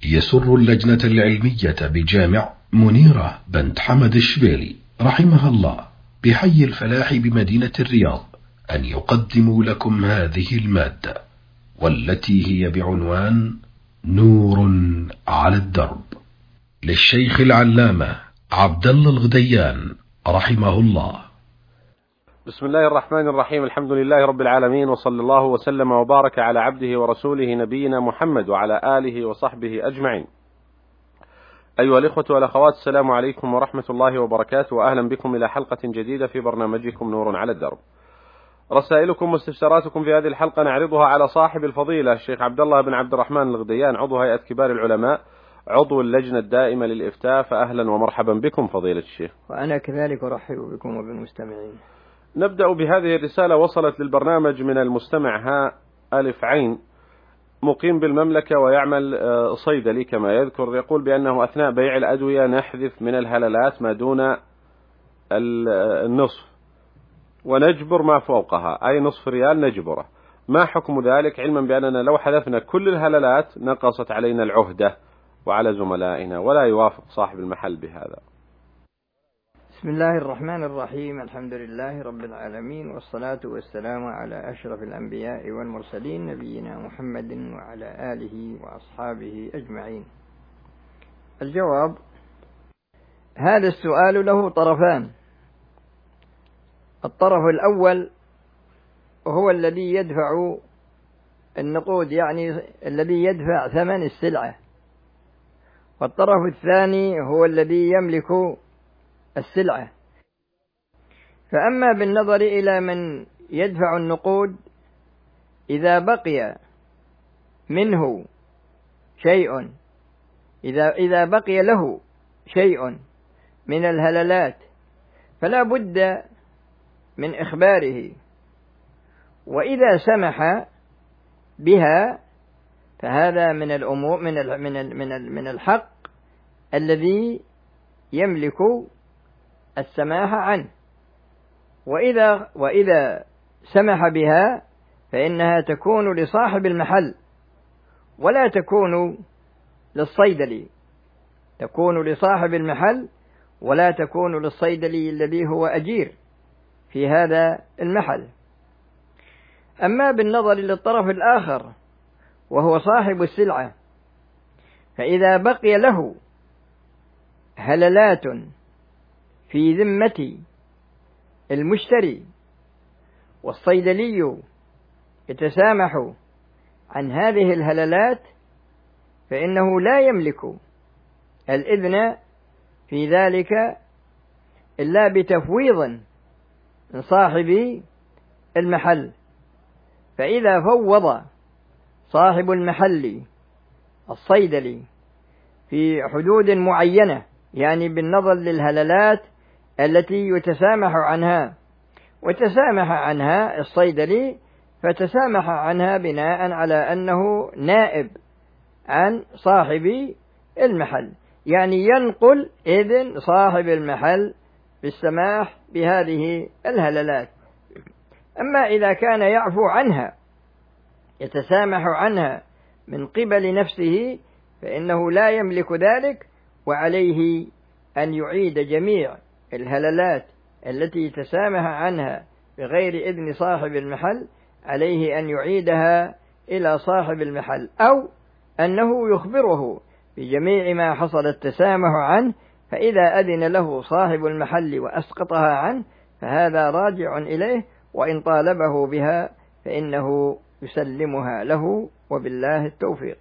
يسر اللجنة العلمية بجامع منيرة بنت حمد الشبيلي رحمها الله بحي الفلاح بمدينة الرياض أن يقدموا لكم هذه المادة، والتي هي بعنوان نور على الدرب، للشيخ العلامة عبد الله الغديان رحمه الله. بسم الله الرحمن الرحيم. الحمد لله رب العالمين، وصلى الله وسلم وبارك على عبده ورسوله نبينا محمد وعلى آله وصحبه أجمعين. أيها الإخوة والأخوات، السلام عليكم ورحمة الله وبركاته، وأهلا بكم إلى حلقة جديدة في برنامجكم نور على الدرب. رسائلكم واستفساراتكم في هذه الحلقة نعرضها على صاحب الفضيلة الشيخ عبد الله بن عبد الرحمن الغديان، عضو هيئة كبار العلماء، عضو اللجنة الدائمة للإفتاء. فأهلا ومرحبا بكم فضيلة الشيخ. وأنا كذلك أرحب بكم وبالمستمعين. نبدأ بهذه الرسالة. وصلت للبرنامج من المستمع ها ألف عين، مقيم بالمملكة ويعمل صيدلي كما يذكر. يقول بأنه أثناء بيع الأدوية نحذف من الهللات ما دون النصف ونجبر ما فوقها، أي نصف ريال نجبره. ما حكم ذلك، علما بأننا لو حذفنا كل الهللات نقصت علينا العهدة وعلى زملائنا، ولا يوافق صاحب المحل بهذا؟ بسم الله الرحمن الرحيم. الحمد لله رب العالمين، والصلاة والسلام على أشرف الأنبياء والمرسلين نبينا محمد وعلى آله وأصحابه أجمعين. الجواب: هذا السؤال له طرفان. الطرف الأول هو الذي يدفع النقود، يعني الذي يدفع ثمن السلعة، والطرف الثاني هو الذي يملك السلعة. فأما بالنظر إلى من يدفع النقود، إذا بقي منه شيء، إذا بقي له شيء من الهللات فلا بد من إخباره، وإذا سمح بها فهذا من الأمور من الحق الذي يملك السماح عنه. وإذا سمح بها فإنها تكون لصاحب المحل ولا تكون للصيدلي، تكون لصاحب المحل ولا تكون للصيدلي الذي هو أجير في هذا المحل. أما بالنظر للطرف الآخر وهو صاحب السلعة، فإذا بقي له هللات في ذمة المشتري والصيدلي يتسامح عن هذه الهللات، فإنه لا يملك الإذن في ذلك إلا بتفويض من صاحب المحل. فإذا فوض صاحب المحل الصيدلي في حدود معينة، يعني بالنظر للهللات التي يتسامح عنها، وتسامح عنها الصيدلي، فتسامح عنها بناء على أنه نائب عن صاحب المحل، يعني ينقل إذن صاحب المحل بالسماح بهذه الهللات. أما إذا كان يعفو عنها، يتسامح عنها من قبل نفسه، فإنه لا يملك ذلك، وعليه أن يعيد جميع الهللات التي تسامح عنها بغير إذن صاحب المحل، عليه أن يعيدها إلى صاحب المحل، أو أنه يخبره بجميع ما حصل التسامح عنه، فإذا أذن له صاحب المحل وأسقطها عنه فهذا راجع إليه، وإن طالبه بها فإنه يسلمها له، وبالله التوفيق.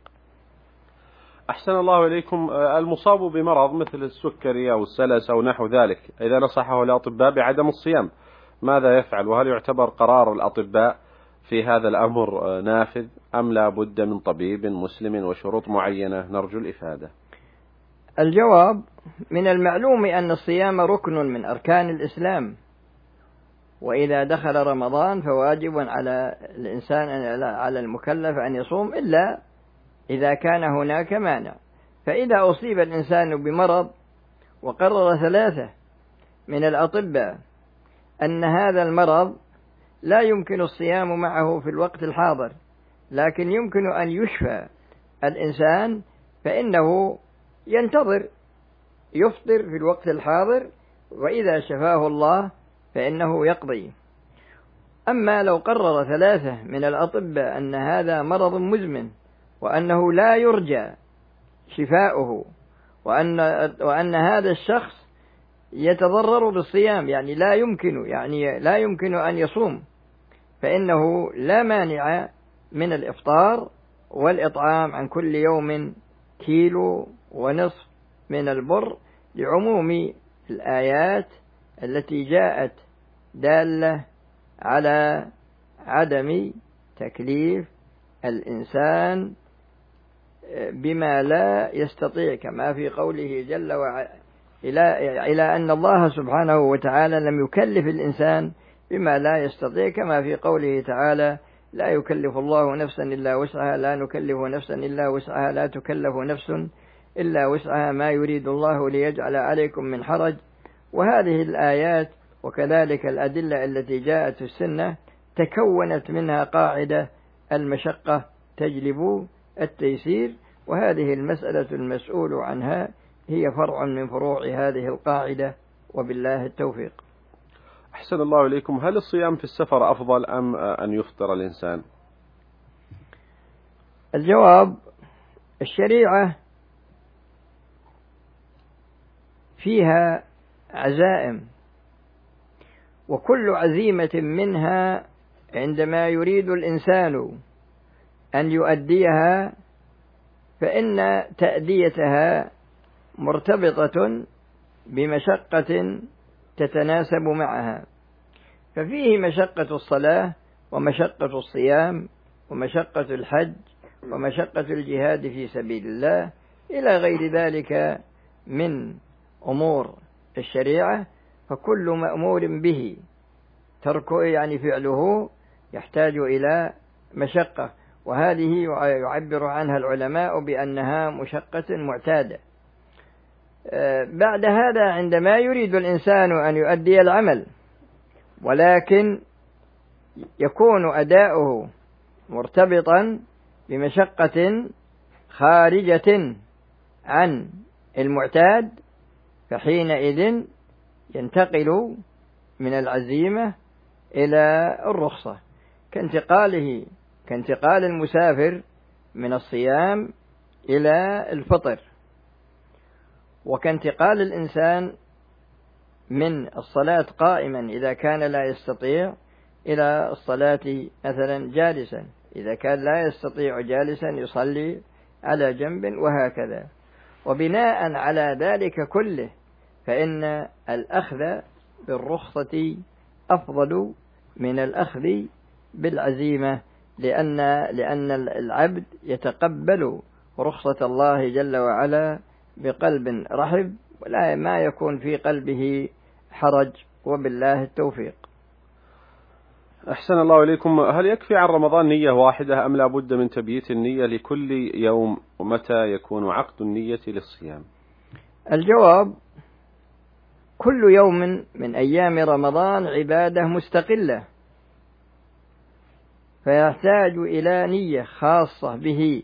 أحسن الله إليكم. المصاب بمرض مثل السكري أو السلس أو نحو ذلك، إذا نصحه الأطباء بعدم الصيام ماذا يفعل؟ وهل يعتبر قرار الأطباء في هذا الأمر نافذ، أم لا بد من طبيب مسلم وشروط معينة؟ نرجو الإفادة. الجواب: من المعلوم أن الصيام ركن من أركان الإسلام، وإذا دخل رمضان فواجب على الإنسان، على المكلف أن يصوم، إلا إذا كان هناك مانع. فإذا أصيب الإنسان بمرض وقرر 3 من الأطباء أن هذا المرض لا يمكن الصيام معه في الوقت الحاضر، لكن يمكن أن يشفى الإنسان فإنه ينتظر يفطر في الوقت الحاضر، وإذا شفاه الله فإنه يقضي. أما لو قرر 3 من الأطباء أن هذا مرض مزمن وأنه لا يرجى شفاؤه، وأن هذا الشخص يتضرر بالصيام، يعني لا يمكن أن يصوم، فإنه لا مانع من الإفطار والإطعام عن كل يوم 1.5 كيلو من البر، لعموم الآيات التي جاءت دالة على عدم تكليف الإنسان بما لا يستطيع، كما في قوله جل وعلا إلى أن الله سبحانه وتعالى لم يكلف الإنسان بما لا يستطيع، كما في قوله تعالى: لا يكلف الله نفسا إلا وسعها، لا نكلف نفسا إلا وسعها، لا تكلف نفس إلا وسعها، ما يريد الله ليجعل عليكم من حرج. وهذه الآيات وكذلك الأدلة التي جاءت في السنة تكونت منها قاعدة: المشقة تجلب التيسير، وهذه المسألة المسؤول عنها هي فرع من فروع هذه القاعدة، وبالله التوفيق. أحسن الله إليكم. هل الصيام في السفر أفضل أم أن يفطر الإنسان؟ الجواب: الشريعة فيها عزائم، وكل عزيمة منها عندما يريد الإنسان أن يؤديها فإن تأديتها مرتبطة بمشقة تتناسب معها، ففيه مشقة الصلاة، ومشقة الصيام، ومشقة الحج، ومشقة الجهاد في سبيل الله، إلى غير ذلك من أمور الشريعة. فكل مأمور به تركه يعني فعله يحتاج إلى مشقة، وهذه يعبر عنها العلماء بأنها مشقة معتادة. بعد هذا عندما يريد الإنسان أن يؤدي العمل ولكن يكون أداؤه مرتبطا بمشقة خارجة عن المعتاد، فحينئذ ينتقل من العزيمة إلى الرخصة، كانتقال المسافر من الصيام إلى الفطر، وكانتقال الإنسان من الصلاة قائما إذا كان لا يستطيع إلى الصلاة مثلا جالسا، إذا كان لا يستطيع جالسا يصلي على جنب، وهكذا. وبناء على ذلك كله فإن الأخذ بالرخصة أفضل من الأخذ بالعزيمة، لأن العبد يتقبل رخصة الله جل وعلا بقلب رحب، ولا ما يكون في قلبه حرج، وبالله التوفيق. أحسن الله إليكم. هل يكفي عن رمضان نية واحدة أم لا بد من تبييت النية لكل يوم؟ ومتى يكون عقد النية للصيام؟ الجواب: كل يوم من أيام رمضان عبادة مستقلة، فيحتاج إلى نية خاصة به،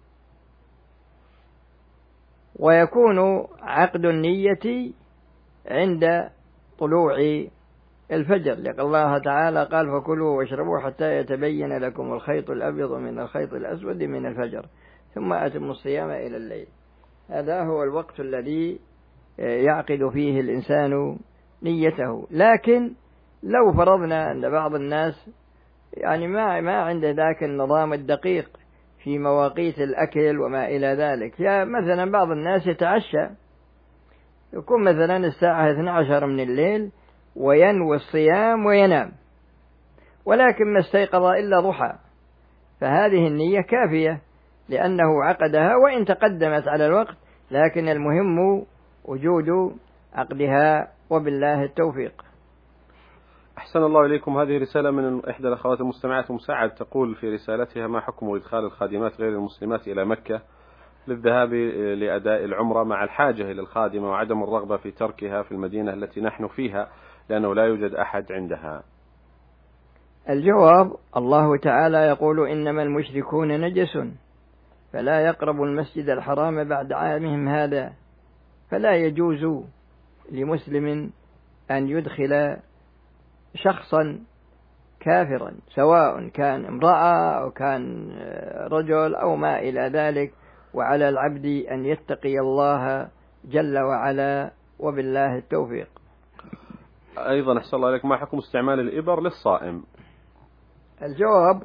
ويكون عقد النية عند طلوع الفجر، لأن الله تعالى قال: فكلوا واشربوا حتى يتبين لكم الخيط الأبيض من الخيط الأسود من الفجر ثم أتموا الصيام إلى الليل. هذا هو الوقت الذي يعقد فيه الإنسان نيته. لكن لو فرضنا أن بعض الناس يعني ما عنده ذاك النظام الدقيق في مواقيت الأكل وما إلى ذلك، يعني مثلا بعض الناس يتعشى، يكون مثلا الساعة 12 من الليل وينوي الصيام وينام، ولكن ما استيقظ إلا ضحى، فهذه النية كافية لأنه عقدها وإن تقدمت على الوقت، لكن المهم وجود عقدها، وبالله التوفيق. أحسن الله إليكم. هذه رسالة من إحدى الأخوات المستمعات مساعد، تقول في رسالتها: ما حكم إدخال الخادمات غير المسلمات إلى مكة للذهاب لأداء العمرة مع الحاجة إلى الخادمة وعدم الرغبة في تركها في المدينة التي نحن فيها لأنه لا يوجد أحد عندها؟ الجواب: الله تعالى يقول: إنما المشركون نجس فلا يقربوا المسجد الحرام بعد عامهم هذا، فلا يجوز لمسلم أن يدخل شخصا كافرا سواء كان امرأة أو كان رجل أو ما إلى ذلك، وعلى العبد أن يتقي الله جل وعلا، وبالله التوفيق. أيضا أحسن الله إليك، ما حكم استعمال الإبر للصائم؟ الجواب: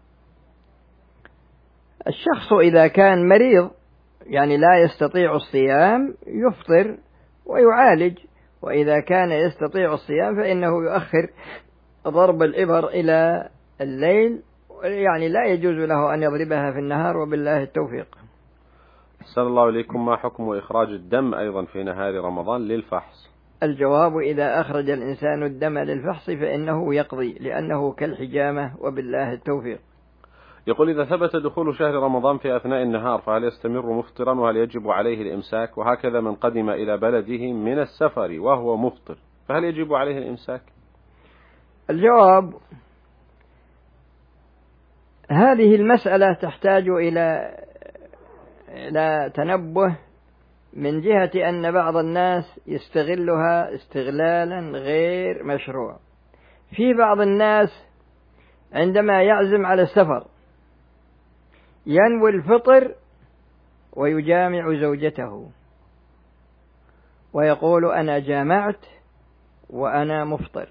الشخص إذا كان مريض يعني لا يستطيع الصيام يفطر ويعالج، وإذا كان يستطيع الصيام فإنه يؤخر ضرب الإبر إلى الليل، يعني لا يجوز له أن يضربها في النهار، وبالله التوفيق. أحسن الله إليكم، ما حكم إخراج الدم أيضا في نهار رمضان للفحص؟ الجواب: إذا أخرج الإنسان الدم للفحص فإنه يقضي، لأنه كالحجامة، وبالله التوفيق. يقول: إذا ثبت دخول شهر رمضان في أثناء النهار فهل يستمر مفطرا، وهل يجب عليه الإمساك؟ وهكذا من قدم إلى بلده من السفر وهو مفطر فهل يجب عليه الإمساك؟ الجواب: هذه المسألة تحتاج إلى تنبه، من جهة أن بعض الناس يستغلها استغلالا غير مشروع. في بعض الناس عندما يعزم على السفر ينوي الفطر ويجامع زوجته ويقول: أنا جامعت وأنا مفطر.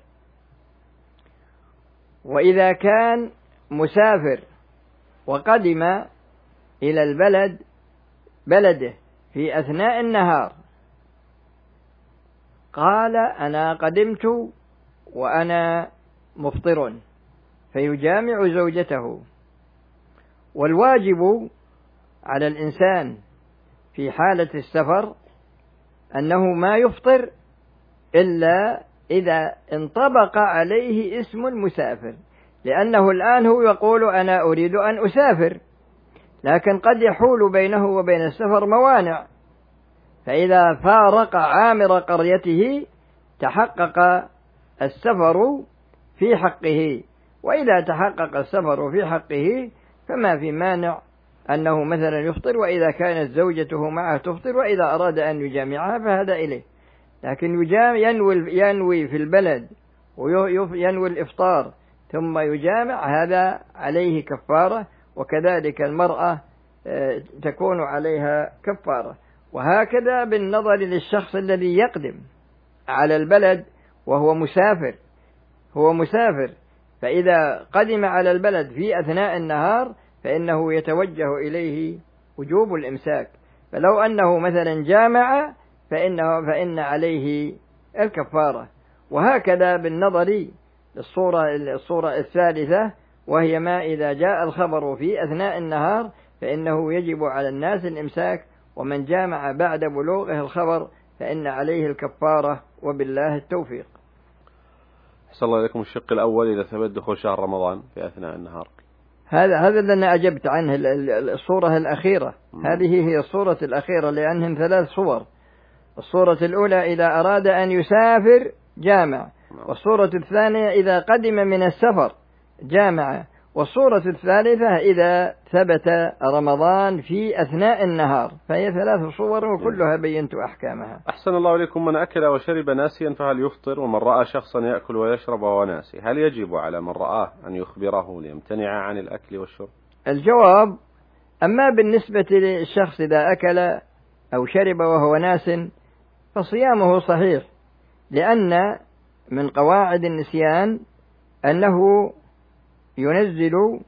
وإذا كان مسافر وقدم إلى بلده في أثناء النهار قال: أنا قدمت وأنا مفطر، فيجامع زوجته. والواجب على الإنسان في حالة السفر أنه ما يفطر إلا إذا انطبق عليه اسم المسافر، لأنه الآن هو يقول: أنا أريد أن أسافر، لكن قد يحول بينه وبين السفر موانع، فإذا فارق عامر قريته تحقق السفر في حقه، وإذا تحقق السفر في حقه فما في مانع أنه مثلا يفطر، وإذا كانت زوجته معه تفطر، وإذا أراد أن يجامعها فهذا إليه. لكن ينوي في البلد وينوي الإفطار ثم يجامع، هذا عليه كفارة، وكذلك المرأة تكون عليها كفارة. وهكذا بالنظر للشخص الذي يقدم على البلد وهو مسافر، فإذا قدم على البلد في أثناء النهار فإنه يتوجه إليه وجوب الإمساك، فلو أنه مثلا جامع فإن عليه الكفارة. وهكذا بالنظر للصورة الثالثة، وهي ما إذا جاء الخبر في أثناء النهار فإنه يجب على الناس الإمساك، ومن جامع بعد بلوغه الخبر فإن عليه الكفارة، وبالله التوفيق. أحسن الله إليكم، الشق الأول: إذا ثبت دخول شهر رمضان في أثناء النهار. هذا اللي أنا أجبت عنه، الصورة الأخيرة. هذه هي الصورة الأخيرة، لأنهم 3 صور. الصورة الأولى إذا أراد أن يسافر جامع، والصورة الثانية إذا قدم من السفر جامع، والصورة الثالثة إذا ثبت رمضان في أثناء النهار. فهي 3 صور وكلها بينت أحكامها. أحسن الله إليكم، من أكل وشرب ناسيا فهل يفطر؟ ومن رأى شخصا يأكل ويشرب وهو ناسي هل يجب على من رآه أن يخبره ليمتنع عن الأكل والشرب؟ الجواب: أما بالنسبة للشخص إذا أكل أو شرب وهو ناس فصيامه صحيح، لأن من قواعد النسيان أنه ينزل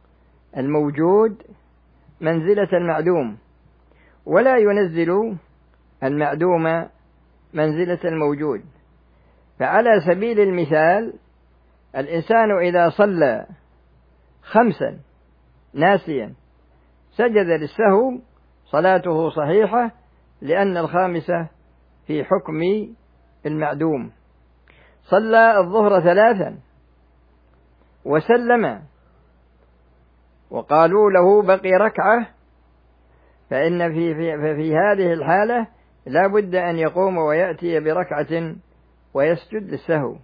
الموجود منزلة المعدوم، ولا ينزل المعدوم منزلة الموجود. فعلى سبيل المثال الإنسان إذا صلى 5 ناسيا سجد للسهو صلاته صحيحة، لأن الخامسة في حكم المعدوم. صلى الظهر 3 وسلم وقالوا له بقي ركعة، فإن في هذه الحالة لا بد أن يقوم ويأتي بركعة ويسجد للسهو.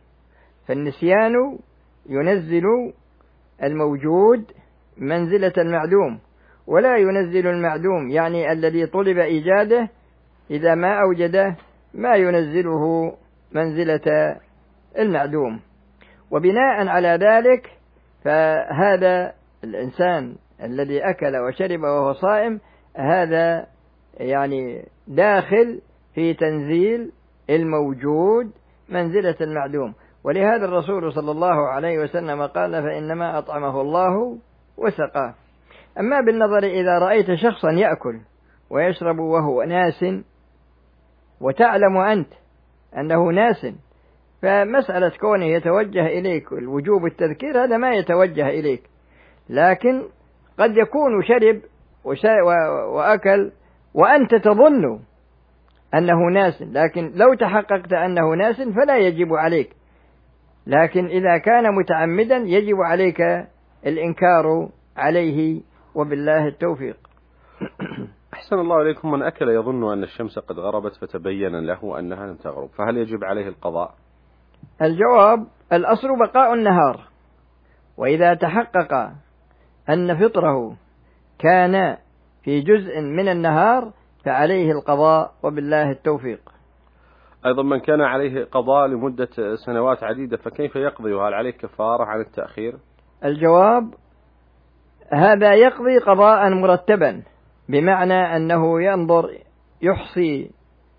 فالنسيان ينزل الموجود منزلة المعدوم، ولا ينزل المعدوم، يعني الذي طلب إيجاده إذا ما أوجده ما ينزله منزلة المعدوم. وبناء على ذلك فهذا الإنسان الذي أكل وشرب وهو صائم هذا يعني داخل في تنزيل الموجود منزلة المعدوم. ولهذا الرسول صلى الله عليه وسلم قال: فإنما أطعمه الله وسقاه. أما بالنظر إذا رأيت شخصا يأكل ويشرب وهو ناس وتعلم أنت أنه ناس، فمسألة كونه يتوجه إليك الوجوب التذكير هذا ما يتوجه إليك، لكن قد يكون شرب وأكل وأنت تظن أنه ناس، لكن لو تحققت أنه ناس فلا يجب عليك، لكن إذا كان متعمدا يجب عليك الإنكار عليه، وبالله التوفيق. أحسن الله إليكم. من أكل يظن أن الشمس قد غربت فتبين له أنها لم تغرب، فهل يجب عليه القضاء؟ الجواب: الأصل بقاء النهار، وإذا تحقق أن فطره كان في جزء من النهار فعليه القضاء، وبالله التوفيق. أيضا من كان عليه قضاء لمدة سنوات عديدة فكيف يقضي، وهل عليه كفارة عن التأخير؟ الجواب: هذا يقضي قضاء مرتبا، بمعنى أنه ينظر يحصي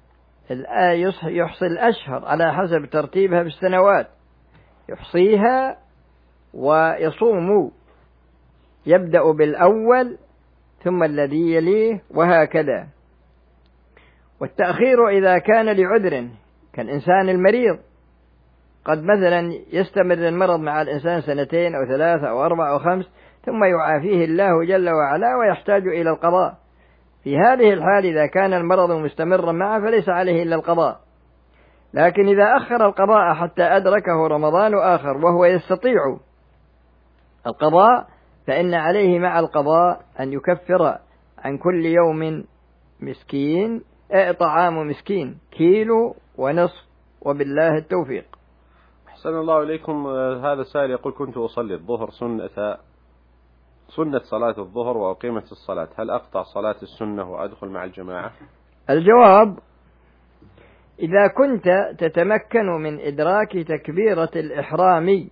الأشهر على حسب ترتيبها بالسنوات، يحصيها ويصوم، يبدأ بالأول ثم الذي يليه وهكذا. والتأخير إذا كان لعذر كالإنسان المريض، قد مثلا يستمر المرض مع الإنسان 2 أو 3 أو 4 أو 5 ثم يعافيه الله جل وعلا ويحتاج إلى القضاء. في هذه الحال إذا كان المرض مستمرا معه فليس عليه إلا القضاء، لكن إذا أخر القضاء حتى أدركه رمضان آخر وهو يستطيع القضاء فإن عليه مع القضاء أن يكفر عن كل يوم مسكين طعام مسكين 1.5 كيلو، وبالله التوفيق. أحسن الله إليكم. هذا السائل يقول: كنت أصلي الظهر سنة صلاة الظهر وأقيمت الصلاة، هل أقطع صلاة السنة وأدخل مع الجماعة؟ الجواب: إذا كنت تتمكن من إدراك تكبيرة الإحرام،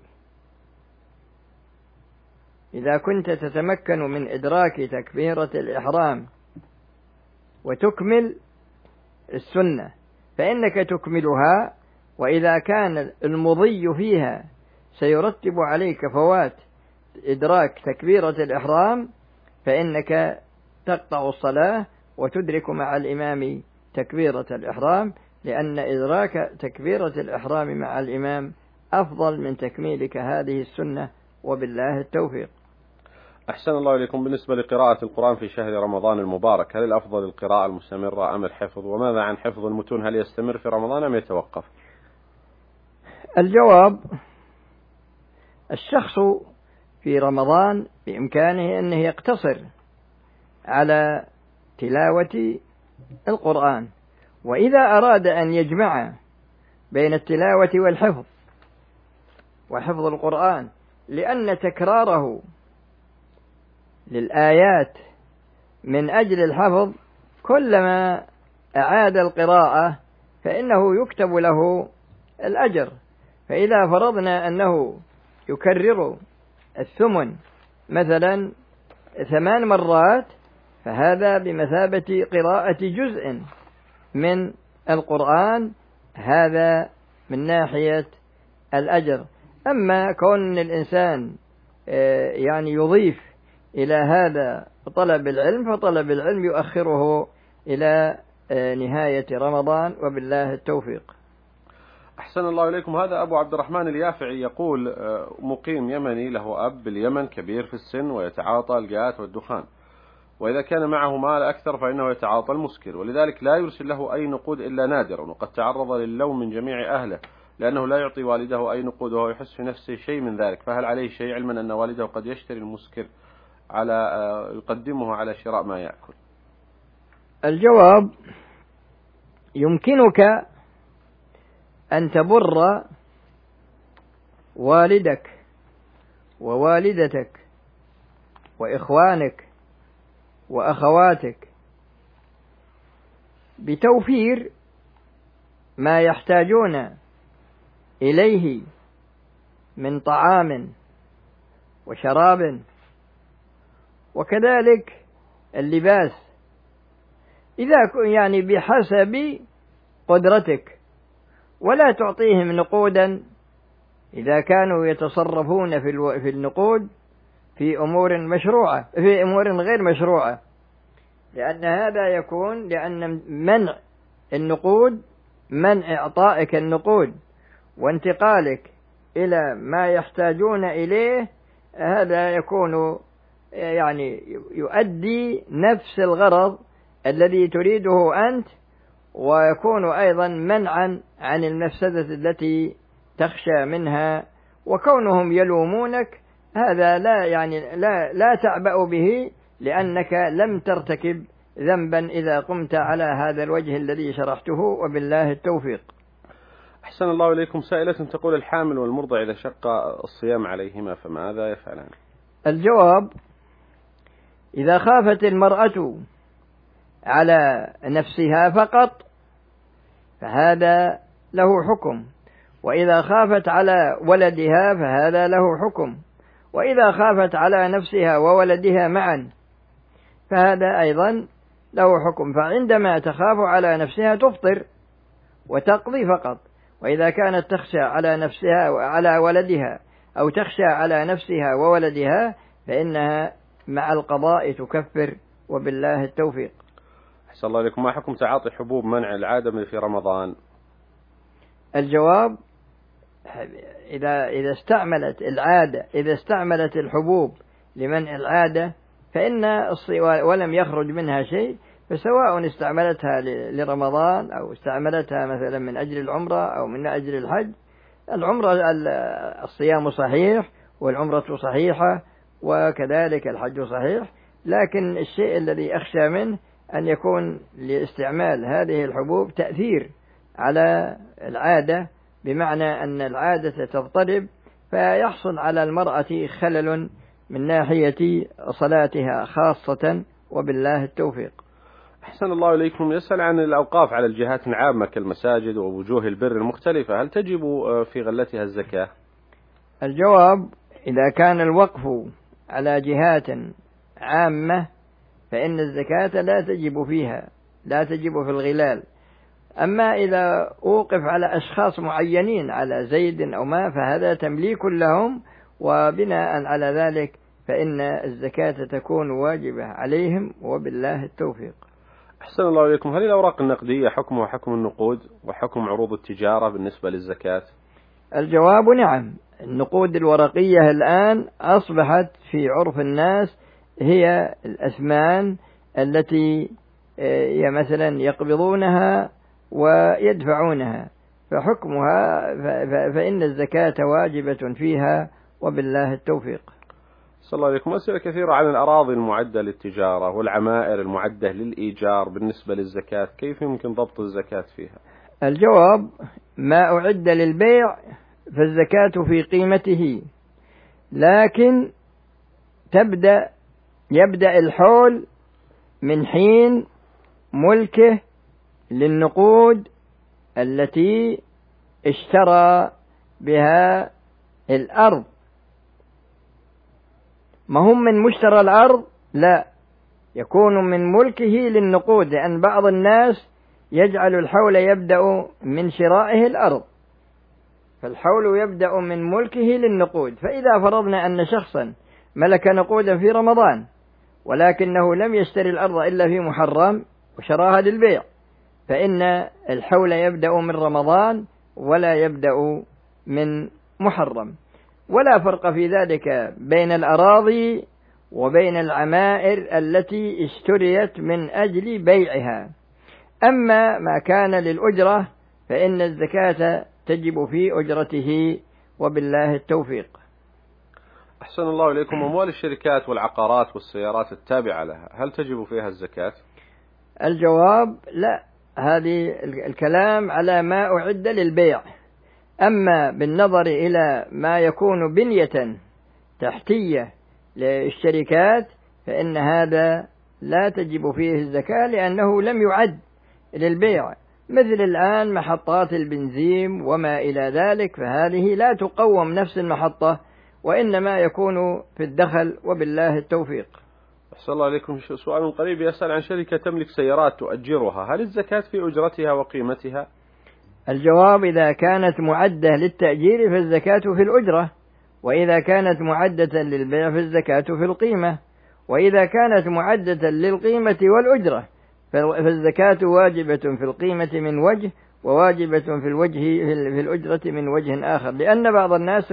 إذا كنت تتمكن من إدراك تكبيرة الإحرام وتكمل السنة فإنك تكملها، وإذا كان المضي فيها سيرتب عليك فوات إدراك تكبيرة الإحرام فإنك تقطع الصلاة وتدرك مع الإمام تكبيرة الإحرام، لأن إدراك تكبيرة الإحرام مع الإمام أفضل من تكميلك هذه السنة، وبالله التوفيق. أحسن الله إليكم. بالنسبة لقراءة القرآن في شهر رمضان المبارك، هل الأفضل القراءة المستمرة أم الحفظ؟ وماذا عن حفظ المتون، هل يستمر في رمضان أم يتوقف؟ الجواب: الشخص في رمضان بإمكانه أنه يقتصر على تلاوة القرآن، وإذا أراد أن يجمع بين التلاوة والحفظ وحفظ القرآن، لأن تكراره للآيات من أجل الحفظ كلما أعاد القراءة فإنه يكتب له الأجر. فإذا فرضنا أنه يكرر الثمن مثلا 8 مرات فهذا بمثابة قراءة جزء من القرآن، هذا من ناحية الأجر. أما كون الإنسان يعني يضيف إلى هذا طلب العلم، فطلب العلم يؤخره إلى نهاية رمضان، وبالله التوفيق. أحسن الله إليكم. هذا أبو عبد الرحمن اليافعي يقول: مقيم يمني له أب باليمن كبير في السن ويتعاطى الجات والدخان، وإذا كان معه مال أكثر فإنه يتعاطى المسكر، ولذلك لا يرسل له أي نقود إلا نادرا، وقد تعرض للوم من جميع أهله لأنه لا يعطي والده أي نقود وهو يحس في نفسه شيء من ذلك، فهل عليه شيء علما أن والده قد يشتري المسكر يقدمه على شراء ما يأكل؟ الجواب: يمكنك أن تبر والدك ووالدتك وإخوانك وأخواتك بتوفير ما يحتاجون إليه من طعام وشراب، وكذلك اللباس، إذا يعني بحسب قدرتك، ولا تعطيهم نقودا إذا كانوا يتصرفون في النقود في أمور مشروعة، في أمور غير مشروعة، لأن هذا يكون لأن منع النقود، منع إعطائك النقود وانتقالك إلى ما يحتاجون إليه، هذا يكون يعني يؤدي نفس الغرض الذي تريده أنت، ويكون أيضا منعا عن المفسدة التي تخشى منها. وكونهم يلومونك هذا لا تعبأ به، لأنك لم ترتكب ذنبا إذا قمت على هذا الوجه الذي شرحته، وبالله التوفيق. أحسن الله إليكم. سائلة تقول: الحامل والمرضع إذا شق الصيام عليهما فماذا يفعلان؟ الجواب: إذا خافت المرأة على نفسها فقط فهذا له حكم، وإذا خافت على ولدها فهذا له حكم، وإذا خافت على نفسها وولدها معا فهذا أيضا له حكم. فعندما تخاف على نفسها تفطر وتقضي فقط، وإذا كانت تخشى على نفسها وعلى ولدها أو تخشى على نفسها وولدها فإنها مع القضاء تكفر، وبالله التوفيق. أحسن الله إليكم. ما حكم تعاطي حبوب منع العادة في رمضان؟ الجواب: إذا استعملت العادة، إذا استعملت الحبوب لمنع العادة ولم يخرج منها شيء، فسواء استعملتها لرمضان أو استعملتها مثلا من أجل العمرة أو من أجل الحج، العمرة الصيام صحيح والعمرة صحيحة وكذلك الحج صحيح، لكن الشيء الذي أخشى منه أن يكون لاستعمال هذه الحبوب تأثير على العادة، بمعنى أن العادة تضطرب فيحصل على المرأة خلل من ناحية صلاتها خاصة، وبالله التوفيق. أحسن الله إليكم. يسأل عن الأوقاف على الجهات العامة كالمساجد ووجوه البر المختلفة، هل تجب في غلتها الزكاة؟ الجواب: إذا كان الوقف على جهات عامة فإن الزكاة لا تجب فيها، لا تجب في الغلال. أما إذا أوقف على أشخاص معينين على زيد أو ما فهذا تمليك لهم، وبناء على ذلك فإن الزكاة تكون واجبة عليهم، وبالله التوفيق. أحسن الله إليكم. هل الأوراق النقدية حكمها حكم النقود وحكم عروض التجارة بالنسبة للزكاة؟ الجواب: نعم. النقود الورقية الآن أصبحت في عرف الناس هي الأثمان التي مثلا يقبضونها ويدفعونها، فحكمها فإن الزكاة واجبة فيها، وبالله التوفيق. صلى الله عليكم. أسئلة كثيرة عن الأراضي المعدة للتجارة والعمائر المعدة للإيجار بالنسبة للزكاة، كيف يمكن ضبط الزكاة فيها؟ الجواب: ما أعد للبيع فالزكاة في قيمته، لكن يبدأ الحول من حين ملكه للنقود التي اشترى بها الأرض. ما هم من مشترى الأرض، لا، يكون من ملكه للنقود، لأن بعض الناس يجعل الحول يبدأ من شرائه الأرض، فالحول يبدأ من ملكه للنقود. فإذا فرضنا أن شخصا ملك نقودا في رمضان ولكنه لم يشتري الأرض إلا في محرم وشراها للبيع، فإن الحول يبدأ من رمضان ولا يبدأ من محرم. ولا فرق في ذلك بين الأراضي وبين العمائر التي اشتريت من أجل بيعها. أما ما كان للأجرة فإن الزكاة تجب في أجرته، وبالله التوفيق. أحسن الله إليكم. أموال الشركات والعقارات والسيارات التابعة لها هل تجب فيها الزكاة؟ الجواب: لا، هذه الكلام على ما أعد للبيع. أما بالنظر إلى ما يكون بنية تحتية للشركات فإن هذا لا تجب فيه الزكاة لأنه لم يعد للبيع، مثل الآن محطات البنزين وما إلى ذلك، فهذه لا تقوم نفس المحطة وإنما يكون في الدخل، وبالله التوفيق. أحسن الله عليكم. سؤال قريب يسأل عن شركة تملك سيارات تؤجرها، هل الزكاة في أجرتها وقيمتها؟ الجواب: إذا كانت معدة للتأجير فالزكاة في الأجرة، وإذا كانت معدة للبيع فالزكاة في القيمة، وإذا كانت معدة للقيمة والأجرة فالزكاة واجبة في القيمة من وجه، وواجبة في الأجرة من وجه آخر، لأن بعض الناس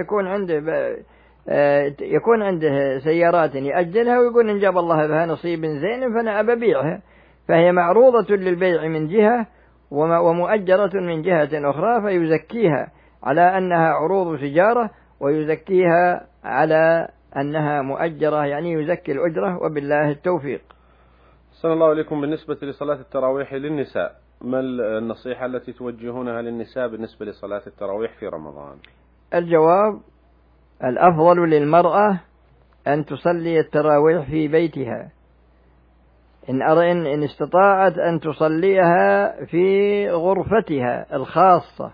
يكون عنده سيارات يأجلها ويقول إن جاب الله بها نصيب زين فأنا أبيعها، فهي معروضة للبيع من جهة ومؤجرة من جهة أخرى، فيزكيها على أنها عروض تجارة ويزكيها على أنها مؤجرة، يعني يزكي الأجرة، وبالله التوفيق. أحسن الله عليكم. بالنسبة لصلاة التراويح للنساء، ما النصيحة التي توجهونها للنساء بالنسبة لصلاة التراويح في رمضان؟ الجواب: الأفضل للمرأة أن تصلي التراويح في بيتها، إن استطاعت أن تصليها في غرفتها الخاصة،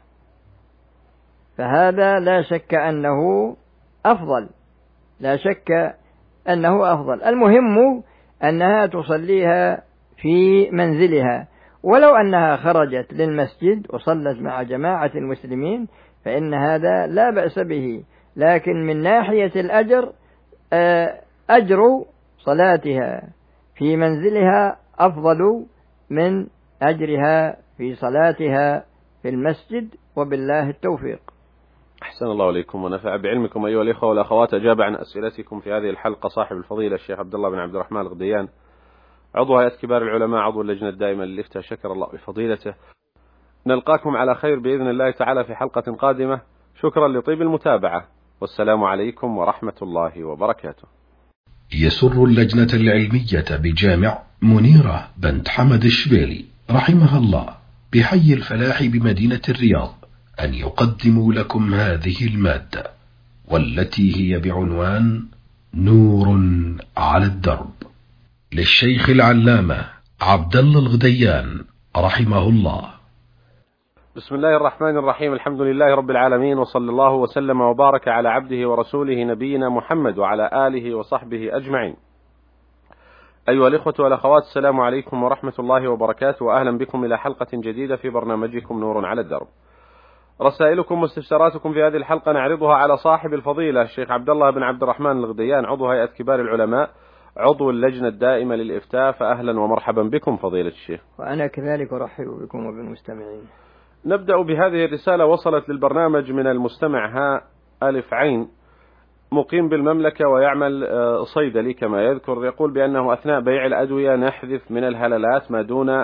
فهذا لا شك أنه أفضل، لا شك أنه أفضل. المهم أنها تصليها في منزلها، ولو أنها خرجت للمسجد وصلت مع جماعة المسلمين فإن هذا لا بأس به، لكن من ناحية الأجر أجر صلاتها في منزلها أفضل من أجرها في صلاتها في المسجد، وبالله التوفيق. أحسن الله عليكم ونفع بعلمكم أيها الإخوة والأخوات. أجاب عن أسئلتكم في هذه الحلقة صاحب الفضيلة الشيخ عبد الله بن عبد الرحمن الغديان، عضو هيئة كبار العلماء، عضو اللجنة الدائمة للإفتاء، شكر الله بفضيلته. نلقاكم على خير بإذن الله تعالى في حلقة قادمة. شكرا لطيب المتابعة، والسلام عليكم ورحمة الله وبركاته. يسر اللجنة العلمية بجامع منيرة بنت حمد الشبيلي رحمها الله بحي الفلاح بمدينة الرياض أن يقدموا لكم هذه المادة، والتي هي بعنوان نور على الدرب، للشيخ العلامة عبد الله الغديان رحمه الله. بسم الله الرحمن الرحيم. الحمد لله رب العالمين، وصلى الله وسلم وبارك على عبده ورسوله نبينا محمد وعلى آله وصحبه أجمعين. أيها الإخوة والأخوات، السلام عليكم ورحمة الله وبركاته، وأهلا بكم إلى حلقة جديدة في برنامجكم نور على الدرب. رسائلكم واستفساراتكم في هذه الحلقة نعرضها على صاحب الفضيلة الشيخ عبد الله بن عبد الرحمن الغديان، عضو هيئة كبار العلماء، عضو اللجنة الدائمة للإفتاء، فأهلا ومرحبا بكم فضيلة الشيخ. وأنا كذلك أرحب بكم وبالمستمعين. نبدأ بهذه الرسالة. وصلت للبرنامج من المستمع ها ألف عين، مقيم بالمملكة ويعمل صيدلي كما يذكر، يقول بأنه أثناء بيع الأدوية نحذف من الهللات ما دون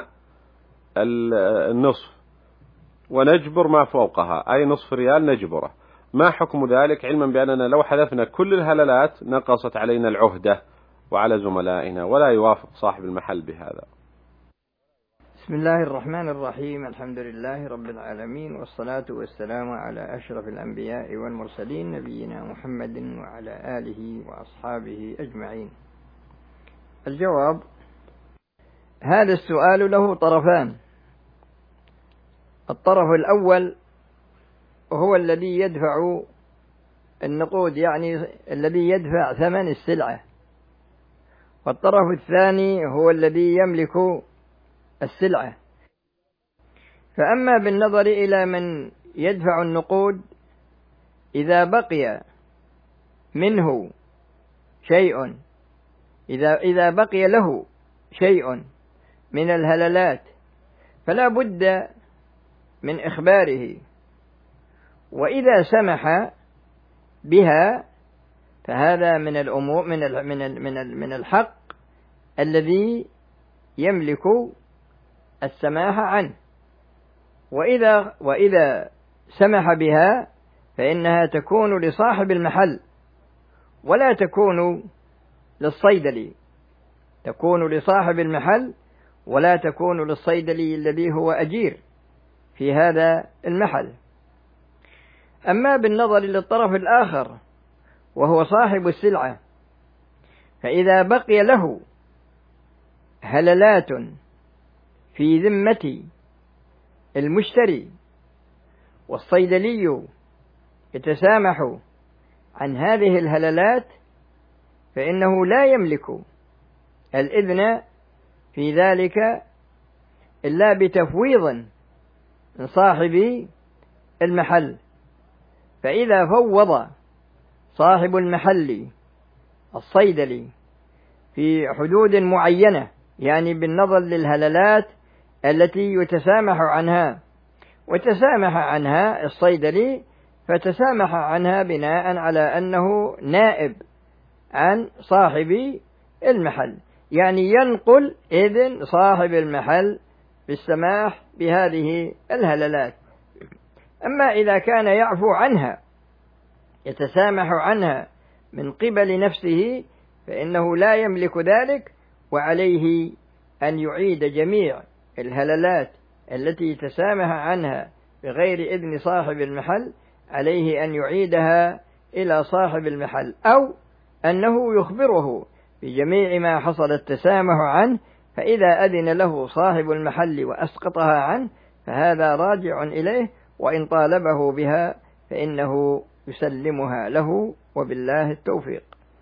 النصف ونجبر ما فوقها، أي نصف ريال نجبره، ما حكم ذلك، علما بأننا لو حذفنا كل الهللات نقصت علينا العهدة وعلى زملائنا، ولا يوافق صاحب المحل بهذا. بسم الله الرحمن الرحيم. الحمد لله رب العالمين، والصلاة والسلام على أشرف الأنبياء والمرسلين نبينا محمد وعلى آله وأصحابه أجمعين. الجواب: هذا السؤال له طرفان. الطرف الأول هو الذي يدفع النقود، يعني الذي يدفع ثمن السلعة، والطرف الثاني هو الذي يملك السلعة. فأما بالنظر إلى من يدفع النقود، إذا بقي منه شيء، إذا بقي له شيء من الهللات فلا بد من إخباره، وإذا سمح بها فهذا من الأمور من الحق الذي يملك السماح عنه، وإذا سمح بها فإنها تكون لصاحب المحل ولا تكون للصيدلي، تكون لصاحب المحل ولا تكون للصيدلي الذي هو أجير في هذا المحل. أما بالنظر للطرف الآخر وهو صاحب السلعة، فإذا بقي له هللات في ذمة المشتري والصيدلي يتسامح عن هذه الهللات، فإنه لا يملك الإذن في ذلك إلا بتفويض من صاحب المحل. فإذا فوض صاحب المحل الصيدلي في حدود معينة، يعني بالنظر للهللات التي يتسامح عنها، وتسامح عنها الصيدلي، فتسامح عنها بناء على أنه نائب عن صاحب المحل، يعني ينقل إذن صاحب المحل بالسماح بهذه الهللات. أما إذا كان يعفو عنها، يتسامح عنها من قبل نفسه، فإنه لا يملك ذلك، وعليه أن يعيد جميع الهللات التي تسامح عنها بغير إذن صاحب المحل، عليه أن يعيدها إلى صاحب المحل، أو أنه يخبره بجميع ما حصل التسامح عنه، فإذا أذن له صاحب المحل وأسقطها عنه فهذا راجع إليه، وإن طالبه بها فإنه يسلمها له، وبالله التوفيق.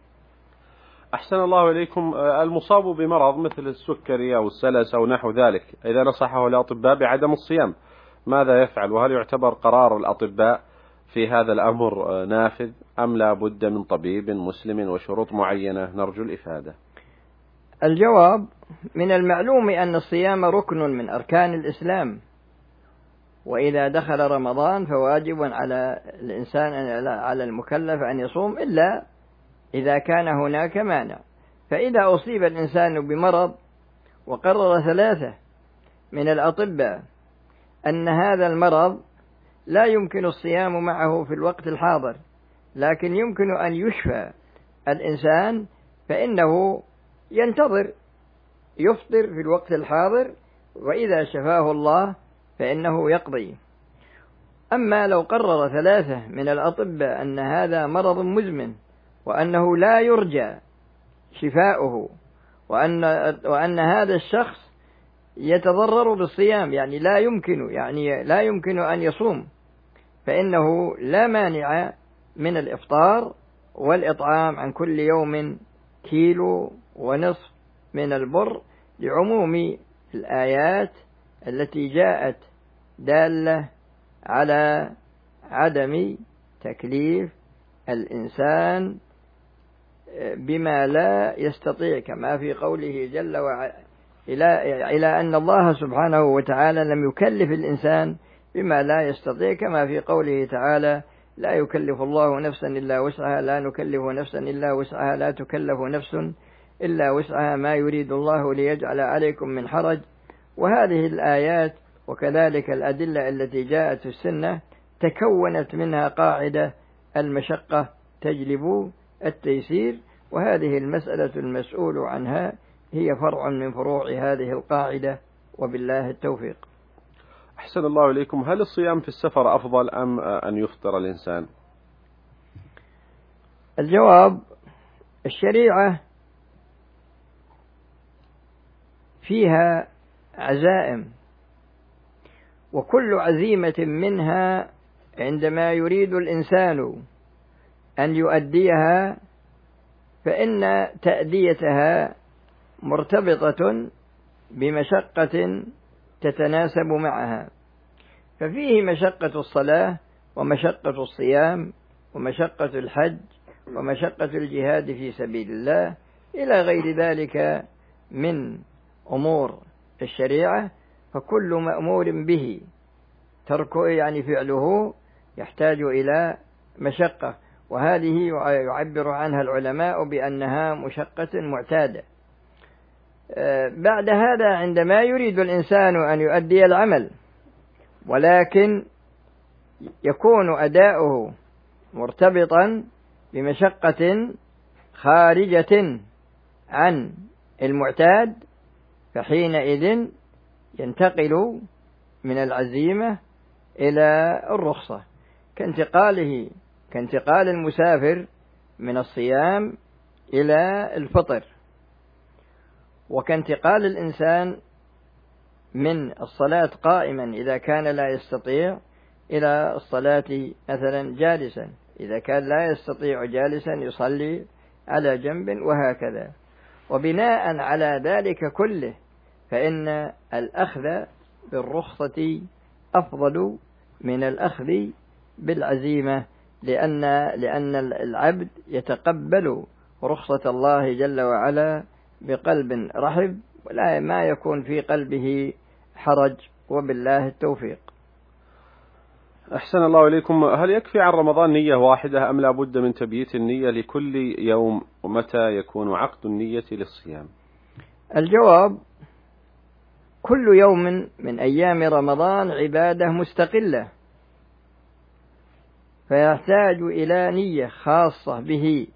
أحسن الله إليكم. المصاب بمرض مثل السكري أو السلس أو نحو ذلك، إذا نصحه الأطباء بعدم الصيام ماذا يفعل؟ وهل يعتبر قرار الأطباء في هذا الأمر نافذ، أم لا بد من طبيب مسلم وشروط معينة؟ نرجو الإفادة. الجواب: من المعلوم أن الصيام ركن من أركان الإسلام، وإذا دخل رمضان فواجب على الإنسان، على المكلف أن يصوم، إلا إذا كان هناك مانع. فإذا أصيب الإنسان بمرض وقرر 3 من الأطباء أن هذا المرض لا يمكن الصيام معه في الوقت الحاضر، لكن يمكن أن يشفى الإنسان، فإنه ينتظر يفطر في الوقت الحاضر، وإذا شفاه الله فإنه يقضي. أما لو قرر 3 من الأطباء أن هذا مرض مزمن، وأنه لا يرجى شفاؤه، وأن هذا الشخص يتضرر بالصيام، يعني لا يمكن أن يصوم، فإنه لا مانع من الإفطار والإطعام عن كل يوم 1.5 كيلو من البر، لعموم الآيات التي جاءت دالة على عدم تكليف الإنسان بما لا يستطيع، كما في قوله جل وعلا إلى أن الله سبحانه وتعالى لم يكلف الإنسان بما لا يستطيع، كما في قوله تعالى: لا يكلف الله نفسا إلا وسعها، لا نكلف نفسا إلا وسعها، لا تكلف نفس إلا وسعها، ما يريد الله ليجعل عليكم من حرج. وهذه الآيات وكذلك الأدلة التي جاءت في السنة تكونت منها قاعدة: المشقة تجلب التيسير، وهذه المسألة المسؤول عنها هي فرع من فروع هذه القاعدة، وبالله التوفيق. أحسن الله إليكم. هل الصيام في السفر أفضل أم أن يفطر الإنسان؟ الجواب: الشريعة فيها عزائم، وكل عزيمة منها عندما يريد الإنسان أن يؤديها فإن تأديتها مرتبطة بمشقة تتناسب معها، ففيه مشقة الصلاة، ومشقة الصيام، ومشقة الحج، ومشقة الجهاد في سبيل الله، إلى غير ذلك من أمور الشريعة. فكل مأمور به تركه، يعني فعله، يحتاج إلى مشقة، وهذه يعبر عنها العلماء بأنها مشقة معتادة. بعد هذا عندما يريد الإنسان أن يؤدي العمل، ولكن يكون أداؤه مرتبطا بمشقة خارجة عن المعتاد، فحينئذ ينتقل من العزيمة إلى الرخصة، كانتقال المسافر من الصيام إلى الفطر. وكانتقال الإنسان من الصلاة قائما إذا كان لا يستطيع إلى الصلاة مثلا جالسا، إذا كان لا يستطيع جالسا يصلي على جنب، وهكذا. وبناء على ذلك كله فإن الأخذ بالرخصة أفضل من الأخذ بالعزيمة، لأن العبد يتقبل رخصة الله جل وعلا بقلب رحب، ولا ما يكون في قلبه حرج، وبالله التوفيق. أحسن الله إليكم. هل يكفي عن رمضان نية واحدة أم لا بد من تبييت النية لكل يوم؟ ومتى يكون عقد النية للصيام؟ الجواب: كل يوم من أيام رمضان عبادة مستقلة، فيحتاج إلى نية خاصة به،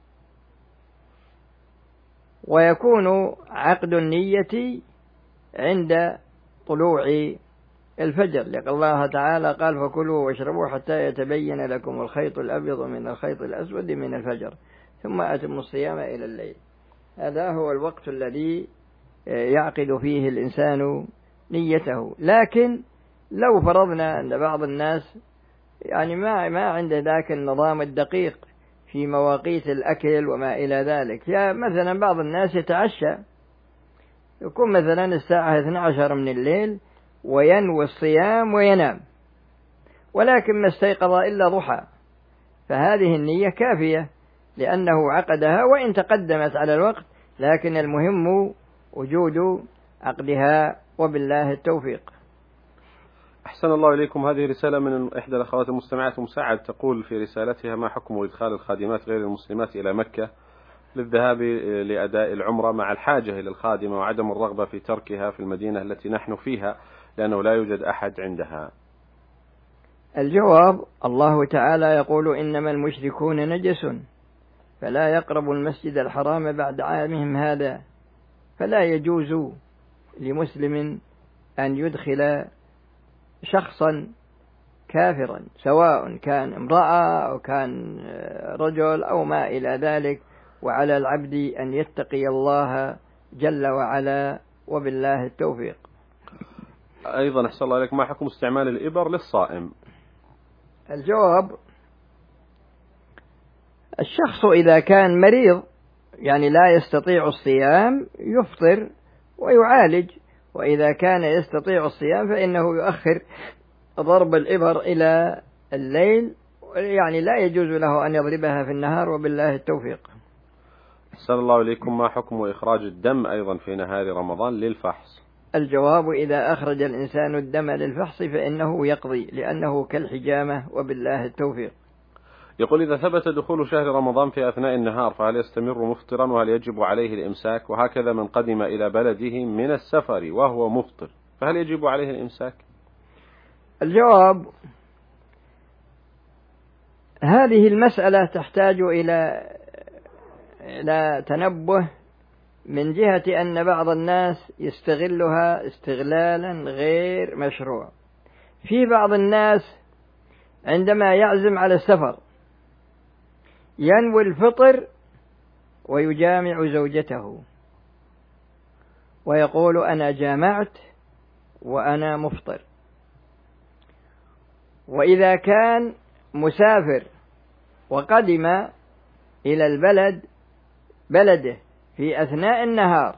ويكون عقد النية عند طلوع الفجر، لأن الله تعالى قال: فكلوا واشربوا حتى يتبين لكم الخيط الأبيض من الخيط الأسود من الفجر ثم أتموا الصيام إلى الليل. هذا هو الوقت الذي يعقد فيه الإنسان نيته. لكن لو فرضنا أن بعض الناس يعني ما عنده ذاك النظام الدقيق في مواقيت الأكل وما إلى ذلك، يعني مثلا بعض الناس يتعشى، يكون مثلا الساعة 12 من الليل وينوي الصيام وينام، ولكن ما استيقظ إلا ضحى، فهذه النية كافية لأنه عقدها وإن تقدمت على الوقت، لكن المهم وجود عقدها، وبالله التوفيق. أحسن الله إليكم. هذه رسالة من إحدى الأخوات المستمعات مساعد، تقول في رسالتها: ما حكم إدخال الخادمات غير المسلمات إلى مكة للذهاب لأداء العمرة مع الحاجة إلى الخادمة وعدم الرغبة في تركها في المدينة التي نحن فيها لأنه لا يوجد أحد عندها؟ الجواب: الله تعالى يقول: إنما المشركون نجس فلا يقربوا المسجد الحرام بعد عامهم هذا، فلا يجوز لمسلم أن يدخل شخصا كافرا سواء كان امرأة أو كان رجل أو ما إلى ذلك، وعلى العبد أن يتقي الله جل وعلا، وبالله التوفيق. أيضا أحسن الله إليك، ما حكم استعمال الإبر للصائم؟ الجواب: الشخص إذا كان مريض يعني لا يستطيع الصيام يفطر ويعالج، وإذا كان يستطيع الصيام فإنه يؤخر ضرب الإبر إلى الليل، يعني لا يجوز له أن يضربها في النهار، وبالله التوفيق. أحسن الله إليكم، ما حكم إخراج الدم أيضا في نهار رمضان للفحص؟ الجواب: إذا أخرج الإنسان الدم للفحص فإنه يقضي، لأنه كالحجامة، وبالله التوفيق. يقول: إذا ثبت دخول شهر رمضان في أثناء النهار فهل يستمر مفطرا وهل يجب عليه الإمساك؟ وهكذا من قدم إلى بلده من السفر وهو مفطر فهل يجب عليه الإمساك؟ الجواب: هذه المسألة تحتاج إلى تنبه، من جهة أن بعض الناس يستغلها استغلالا غير مشروع. في بعض الناس عندما يعزم على السفر ينوي الفطر ويجامع زوجته ويقول: أنا جامعت وأنا مفطر. وإذا كان مسافر وقدم إلى بلده في أثناء النهار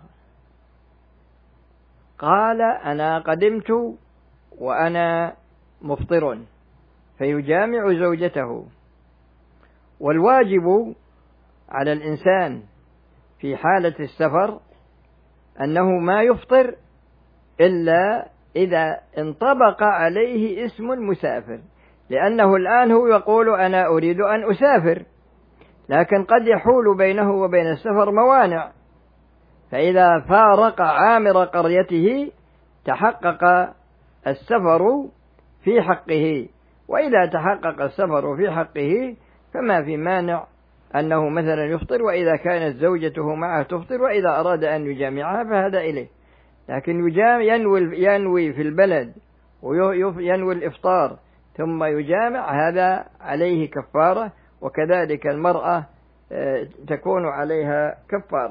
قال: أنا قدمت وأنا مفطر، فيجامع زوجته. والواجب على الإنسان في حالة السفر أنه ما يفطر إلا إذا انطبق عليه اسم المسافر، لأنه الآن هو يقول: أنا أريد أن أسافر، لكن قد يحول بينه وبين السفر موانع، فإذا فارق عامر قريته تحقق السفر في حقه، وإذا تحقق السفر في حقه فما في مانع أنه مثلا يفطر، وإذا كانت زوجته معه تفطر، وإذا أراد أن يجامعها فهذا إليه. لكن ينوي في البلد وينوي الإفطار ثم يجامع، هذا عليه كفارة، وكذلك المرأة تكون عليها كفارة.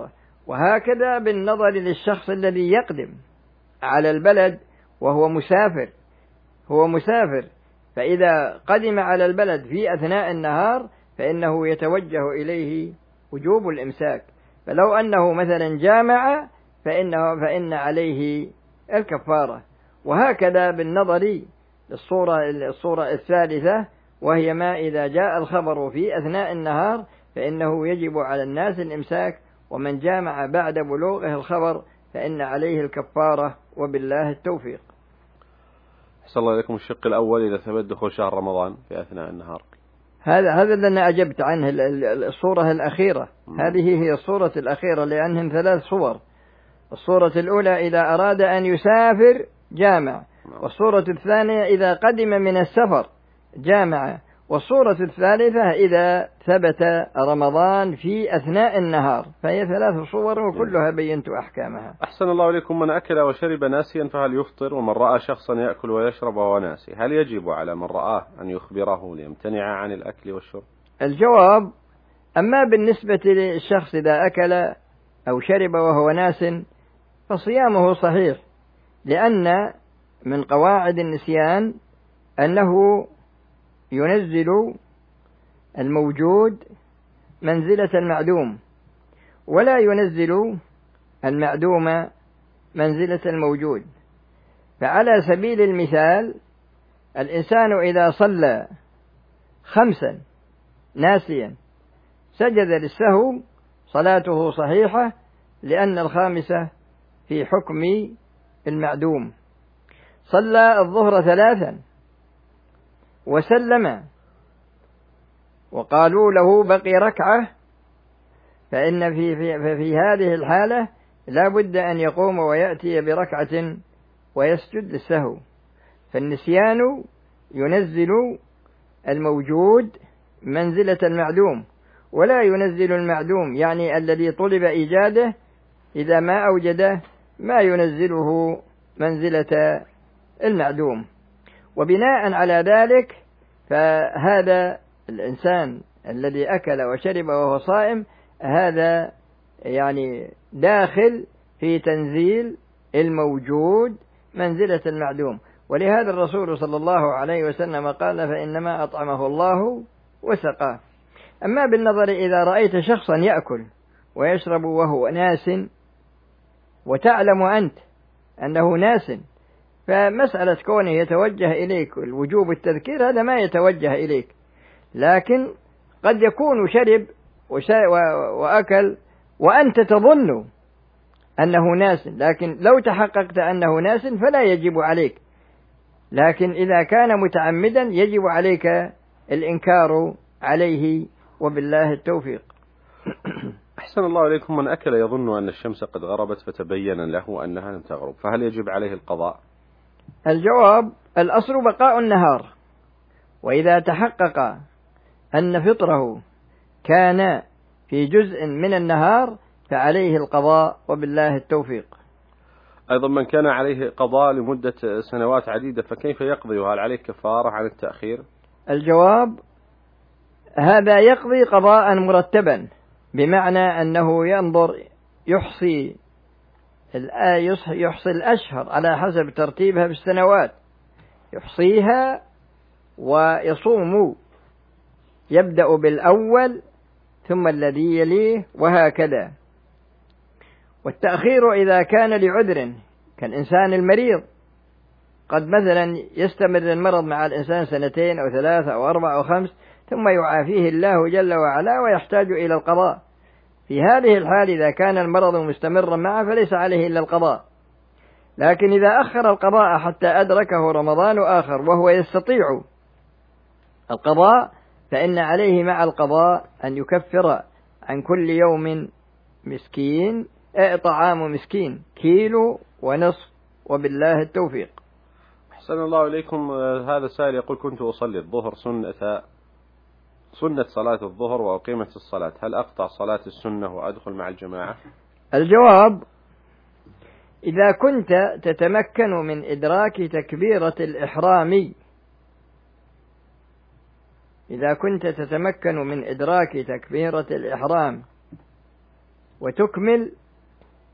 وهكذا بالنظر للشخص الذي يقدم على البلد وهو مسافر، هو مسافر، فإذا قدم على البلد في أثناء النهار فإنه يتوجه إليه وجوب الإمساك، فلو أنه مثلا جامع فإن عليه الكفارة. وهكذا بالنظر للصورة الثالثة، وهي ما إذا جاء الخبر في أثناء النهار فإنه يجب على الناس الإمساك، ومن جامع بعد بلوغه الخبر فإن عليه الكفارة، وبالله التوفيق. أحسن الله إليكم. الشق الأول إذا ثبت دخول شهر رمضان في أثناء النهار، هذا اللي أنا أجبت عنه، الصورة الأخيرة. هذه هي الصورة الأخيرة، لأنهم 3 صور. الصورة الأولى إذا أراد أن يسافر جامع، والصورة الثانية إذا قدم من السفر جامع، والصورة الثالثة إذا ثبت رمضان في أثناء النهار. فهي 3 صور وكلها بينت أحكامها. أحسن الله إليكم. من أكل وشرب ناسيا فهل يفطر؟ ومن رأى شخصا يأكل ويشرب وهو ناسي، هل يجب على من رآه أن يخبره ليمتنع عن الأكل والشرب؟ الجواب: أما بالنسبة للشخص إذا أكل أو شرب وهو ناس فصيامه صحيح، لأن من قواعد النسيان أنه ينزل الموجود منزلة المعدوم، ولا ينزل المعدوم منزلة الموجود. فعلى سبيل المثال الإنسان إذا صلى 5 ناسيا سجد للسهو صلاته صحيحة، لأن الخامسة في حكم المعدوم. صلى الظهر 3 وسلم وقالوا له بقي ركعة، فإن في هذه الحالة لا بد أن يقوم ويأتي بركعة ويسجد للسهو. فالنسيان ينزل الموجود منزلة المعدوم، ولا ينزل المعدوم، يعني الذي طلب إيجاده إذا ما أوجده ما ينزله منزلة المعدوم. وبناء على ذلك فهذا الإنسان الذي أكل وشرب وهو صائم هذا يعني داخل في تنزيل الموجود منزلة المعدوم. ولهذا الرسول صلى الله عليه وسلم قال: فإنما أطعمه الله وسقاه. أما بالنظر إذا رأيت شخصا يأكل ويشرب وهو ناس، وتعلم أنت أنه ناس، فمسألة كونه يتوجه إليك الوجوب التذكير هذا ما يتوجه إليك، لكن قد يكون شرب وأكل وأنت تظن أنه ناس، لكن لو تحققت أنه ناس فلا يجب عليك، لكن إذا كان متعمدا يجب عليك الإنكار عليه، وبالله التوفيق. أحسن الله إليكم. من أكل يظن أن الشمس قد غربت فتبين له أنها لم تغرب، فهل يجب عليه القضاء؟ الجواب: الأصل بقاء النهار، وإذا تحقق أن فطره كان في جزء من النهار فعليه القضاء، وبالله التوفيق. أيضا من كان عليه قضاء لمدة سنوات عديدة فكيف يقضي، وهل عليه كفارة عن التأخير؟ الجواب: هذا يقضي قضاء مرتبا، بمعنى أنه ينظر يحصي الأشهر على حسب ترتيبها بالسنوات، يحصيها ويصوم، يبدأ بالأول ثم الذي يليه وهكذا. والتأخير إذا كان لعذر كالإنسان المريض، قد مثلا يستمر المرض مع الإنسان 2 أو 3 أو 4 أو 5 ثم يعافيه الله جل وعلا ويحتاج إلى القضاء. في هذه الحال إذا كان المرض مستمرا معه فليس عليه إلا القضاء، لكن إذا أخر القضاء حتى أدركه رمضان آخر وهو يستطيع القضاء فإن عليه مع القضاء أن يكفر عن كل يوم مسكين طعام مسكين 1.5 كيلو، وبالله التوفيق. أحسن الله إليكم. هذا السائل يقول: كنت أصلي الظهر سنة صلاة الظهر وأقيمت الصلاة، هل أقطع صلاة السنة وأدخل مع الجماعة؟ الجواب: إذا كنت تتمكن من إدراك تكبيرة الإحرام، إذا كنت تتمكن من إدراك تكبيرة الإحرام وتكمل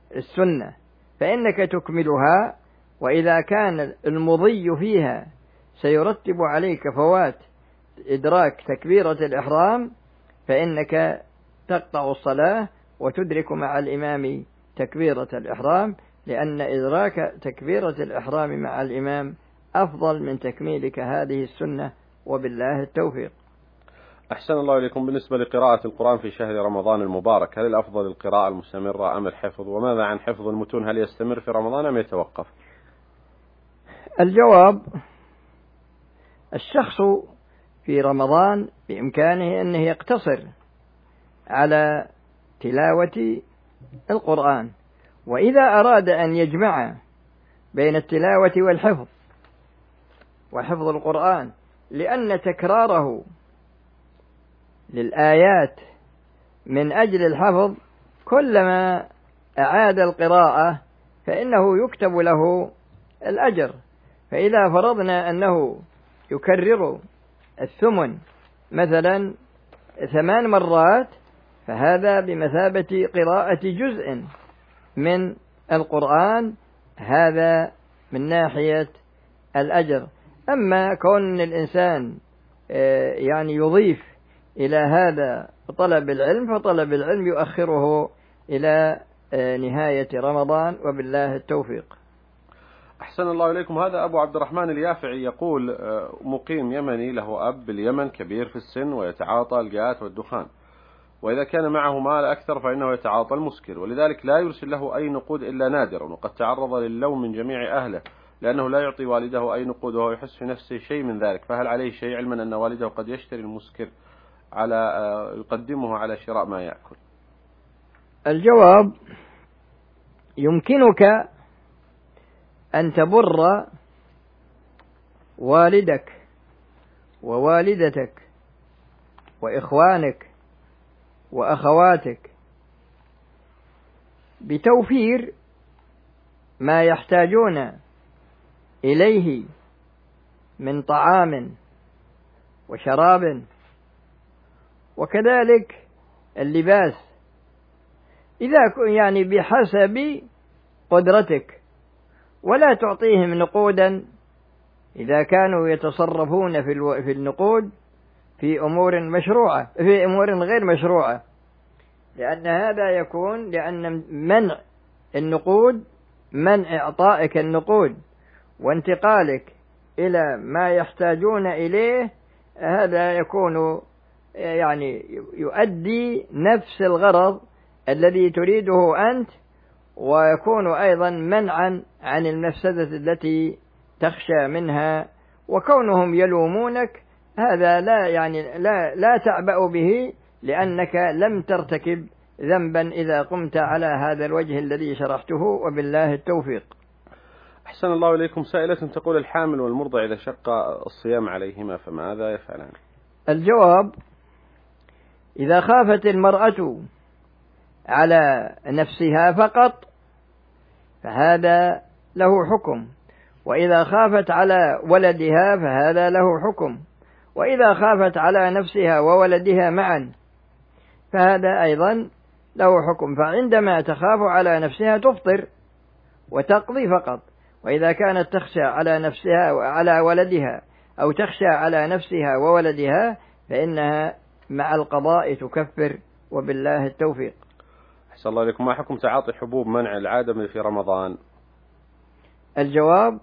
السنة فإنك تكملها، وإذا كان المضي فيها سيرتب عليك فوات إدراك تكبيرة الإحرام فإنك تقطع الصلاة وتدرك مع الإمام تكبيرة الإحرام، لأن إدراك تكبيرة الإحرام مع الإمام أفضل من تكميلك هذه السنة، وبالله التوفيق. أحسن الله إليكم. بالنسبة لقراءة القرآن في شهر رمضان المبارك، هل الأفضل القراءة المستمرة أم الحفظ؟ وماذا عن حفظ المتون، هل يستمر في رمضان أم يتوقف؟ الجواب: الشخص في رمضان بإمكانه أنه يقتصر على تلاوة القرآن، وإذا أراد أن يجمع بين التلاوة والحفظ وحفظ القرآن، لأن تكراره للآيات من أجل الحفظ كلما أعاد القراءة فإنه يكتب له الأجر. فإذا فرضنا أنه يكرر الثمن مثلا 8 مرات فهذا بمثابة قراءة جزء من القرآن، هذا من ناحية الأجر. أما كون الإنسان يعني يضيف إلى هذا طلب العلم، فطلب العلم يؤخره إلى نهاية رمضان، وبالله التوفيق. أحسن الله إليكم. هذا أبو عبد الرحمن اليافعي يقول: مقيم يمني له أب باليمن كبير في السن ويتعاطى الجات والدخان، وإذا كان معه مال أكثر فإنه يتعاطى المسكر، ولذلك لا يرسل له أي نقود إلا نادرا، وقد تعرض للوم من جميع أهله لأنه لا يعطي والده أي نقود وهو يحس في نفسه شيء من ذلك، فهل عليه شيء علما أن والده قد يشتري المسكر يقدمه على شراء ما يأكل؟ الجواب: يمكنك أن تبر والدك ووالدتك وإخوانك وأخواتك بتوفير ما يحتاجون إليه من طعام وشراب، وكذلك اللباس، إذا يعني بحسب قدرتك، ولا تعطيهم نقودا إذا كانوا يتصرفون في النقود في أمور مشروعة في أمور غير مشروعة، لأن هذا يكون لأن منع النقود، منع إعطائك النقود وانتقالك إلى ما يحتاجون إليه، هذا يكون يعني يؤدي نفس الغرض الذي تريده أنت، ويكون أيضا منعا عن المفسدة التي تخشى منها. وكونهم يلومونك هذا لا تعبأ به، لأنك لم ترتكب ذنبا إذا قمت على هذا الوجه الذي شرحته، وبالله التوفيق. أحسن الله إليكم. سائلة تقول: الحامل والمرضع إذا شق الصيام عليهما فماذا يفعلان؟ الجواب: إذا خافت المرأة على نفسها فقط فهذا له حكم، وإذا خافت على ولدها فهذا له حكم، وإذا خافت على نفسها وولدها معا فهذا أيضا له حكم. فعندما تخاف على نفسها تفطر وتقضي فقط، وإذا كانت تخشى على نفسها وعلى ولدها أو تخشى على نفسها وولدها فإنها مع القضاء تكفر، وبالله التوفيق. أحسن الله إليكم. ما حكم تعاطي حبوب منع العادة في رمضان؟ الجواب: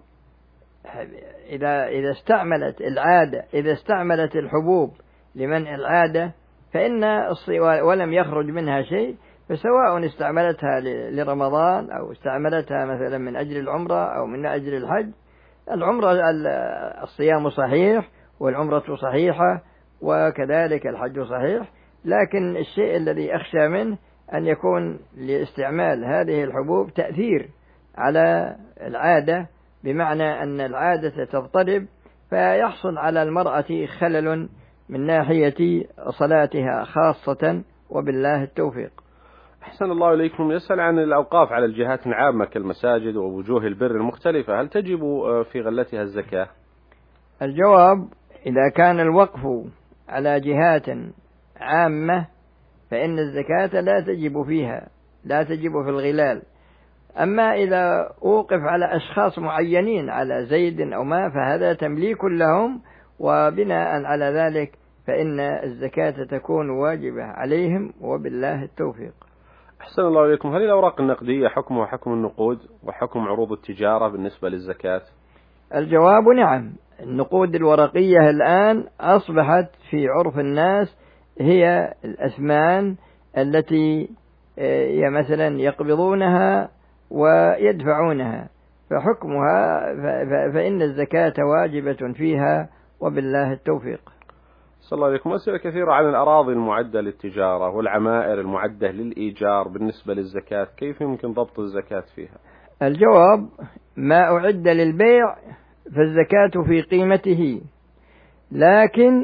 إذا استعملت الحبوب لمنع العادة ولم يخرج منها شيء، فسواء استعملتها لرمضان أو استعملتها مثلا من أجل العمرة أو من أجل الحج، العمرة الصيام صحيح والعمرة صحيحة وكذلك الحج صحيح، لكن الشيء الذي أخشى منه أن يكون لاستعمال هذه الحبوب تأثير على العادة، بمعنى أن العادة تضطرب فيحصل على المرأة خلل من ناحية صلاتها خاصة، وبالله التوفيق. أحسن الله إليكم. يسأل عن الأوقاف على الجهات عامة كالمساجد ووجوه البر المختلفة، هل تجب في غلتها الزكاة؟ الجواب: إذا كان الوقف على جهات عامة فإن الزكاة لا تجب فيها، لا تجب في الغلال، أما إذا أوقف على أشخاص معينين على زيد أو ما فهذا تمليك لهم، وبناء على ذلك فإن الزكاة تكون واجبة عليهم، وبالله التوفيق. أحسن الله إليكم. هل الأوراق النقدية حكمها حكم النقود وحكم عروض التجارة بالنسبة للزكاة؟ الجواب نعم. النقود الورقية الآن أصبحت في عرف الناس هي الأثمان التي مثلا يقبضونها ويدفعونها، فحكمها فإن الزكاة واجبة فيها، وبالله التوفيق. صلى الله عليكم. أسئلة كثيرة عن الأراضي المعدة للتجارة والعمائر المعدة للإيجار بالنسبة للزكاة، كيف يمكن ضبط الزكاة فيها؟ الجواب: ما أعد للبيع فالزكاة في قيمته، لكن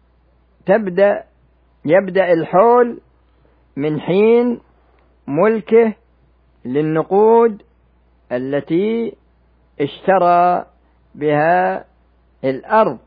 يبدأ الحول من حين ملكه للنقود التي اشترى بها الأرض.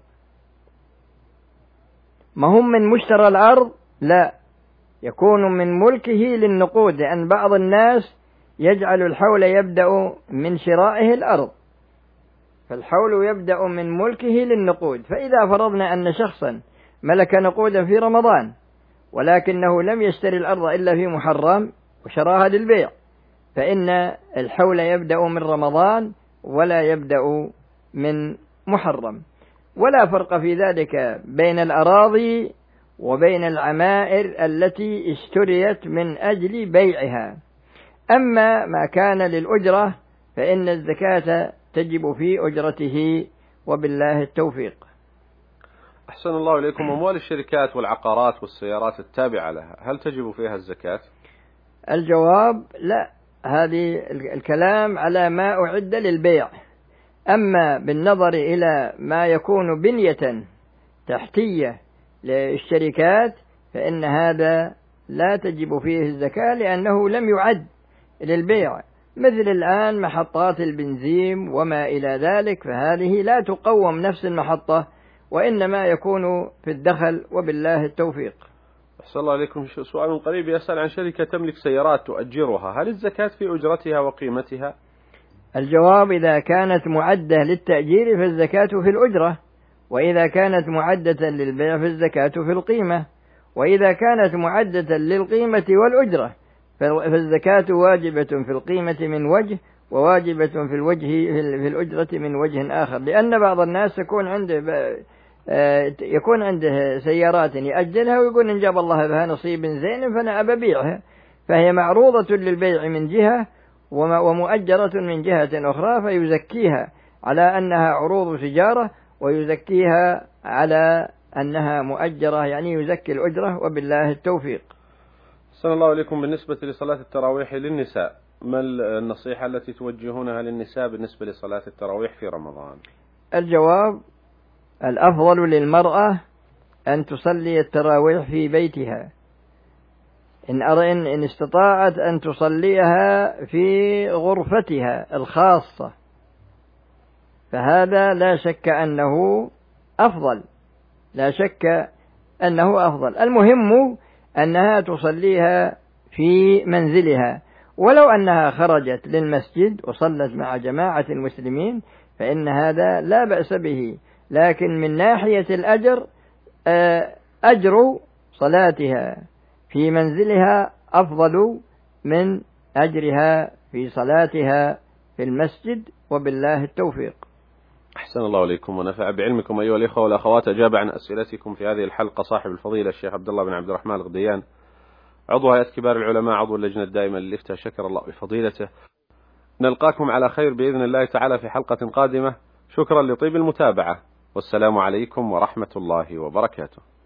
ما هم من مشترى الأرض، لا، يكون من ملكه للنقود، لأن بعض الناس يجعل الحول يبدأ من شرائه الأرض، فالحول يبدأ من ملكه للنقود. فإذا فرضنا أن شخصا ملك نقودا في رمضان ولكنه لم يشتري الأرض إلا في محرم وشراها للبيع، فإن الحول يبدأ من رمضان ولا يبدأ من محرم. ولا فرق في ذلك بين الأراضي وبين العمائر التي اشتريت من أجل بيعها. أما ما كان للأجرة فإن الزكاة تجب في أجرته، وبالله التوفيق. أحسن الله إليكم. أموال الشركات والعقارات والسيارات التابعة لها هل تجب فيها الزكاة؟ الجواب: لا، هذه الكلام على ما أعد للبيع. أما بالنظر إلى ما يكون بنية تحتية للشركات فإن هذا لا تجب فيه الزكاة، لأنه لم يعد للبيع، مثل الآن محطات البنزين وما إلى ذلك، فهذه لا تقوم نفس المحطة، وإنما يكون في الدخل، وبالله التوفيق. أحسن الله عليكم. سؤال قريب يسأل عن شركة تملك سيارات تؤجرها، هل الزكاة في أجرتها وقيمتها؟ الجواب: إذا كانت معدة للتأجير فالزكاة في الأجرة، وإذا كانت معدة للبيع فالزكاة في القيمة، وإذا كانت معدة للقيمة والأجرة فالزكاة واجبة في القيمة من وجه، وواجبة في الأجرة من وجه آخر، لأن بعض الناس يكون عنده سيارات يأجلها ويقول إن جاب الله بها نصيب زين فأنا أبيعها، فهي معروضة للبيع من جهة ومؤجرة من جهة أخرى، فيزكيها على أنها عروض تجارة ويزكيها على أنها مؤجرة، يعني يزكي الأجرة، وبالله التوفيق. صلى الله عليكم. بالنسبة لصلاة التراويح للنساء، ما النصيحة التي توجهونها للنساء بالنسبة لصلاة التراويح في رمضان؟ الجواب: الأفضل للمرأة أن تصلي التراويح في بيتها، إن استطاعت أن تصليها في غرفتها الخاصة، فهذا لا شك أنه أفضل، لا شك أنه أفضل. المهم أنها تصليها في منزلها، ولو أنها خرجت للمسجد وصلت مع جماعة المسلمين فإن هذا لا بأس به، لكن من ناحية الأجر أجر صلاتها في منزلها أفضل من أجرها في صلاتها في المسجد، وبالله التوفيق. أحسن الله عليكم ونفع بعلمكم أيها الإخوة والأخوات. أجاب عن أسئلتكم في هذه الحلقة صاحب الفضيلة الشيخ عبد الله بن عبد الرحمن الغديان، عضو هيئة كبار العلماء، عضو اللجنة الدائمة للإفتاء، شكر الله بفضيلته. نلقاكم على خير بإذن الله تعالى في حلقة قادمة. شكرا لطيب المتابعة، والسلام عليكم ورحمة الله وبركاته.